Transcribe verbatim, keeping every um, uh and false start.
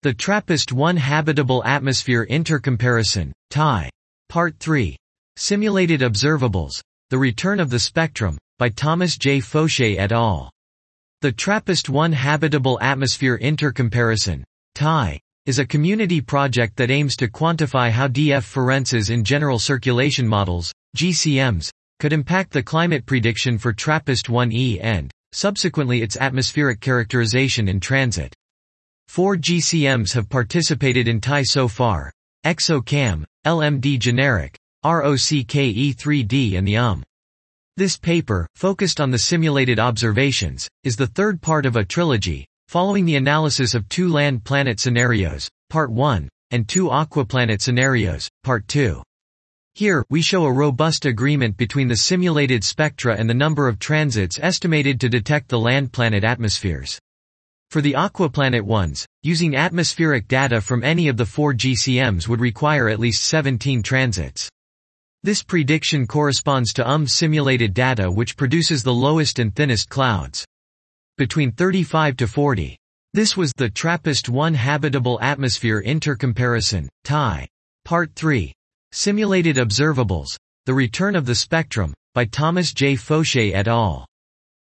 The TRAPPIST one Habitable Atmosphere Intercomparison, T I. Part three. Simulated Observables, The Return of the Spectrum, by Thomas J. Fauché et al. The TRAPPIST one Habitable Atmosphere Intercomparison, T I, is a community project that aims to quantify how D F differences in general circulation models, G C Ms, could impact the climate prediction for TRAPPIST one E and, subsequently its atmospheric characterization in transit. Four G C Ms have participated in T I so far: ExoCam, L M D Generic, ROCKE three D and the U M. This paper, focused on the simulated observations, is the third part of a trilogy, following the analysis of two land-planet scenarios, Part one, and two aquaplanet scenarios, Part two. Here, we show a robust agreement between the simulated spectra and the number of transits estimated to detect the land-planet atmospheres. For the aquaplanet ones, using atmospheric data from any of the four G C Ms would require at least seventeen transits. This prediction corresponds to U M simulated data, which produces the lowest and thinnest clouds. Between thirty-five to forty. This was the TRAPPIST one Habitable Atmosphere Intercomparison, T I. Part three. Simulated Observables, The Return of the Spectrum, by Thomas J. Fauché et al.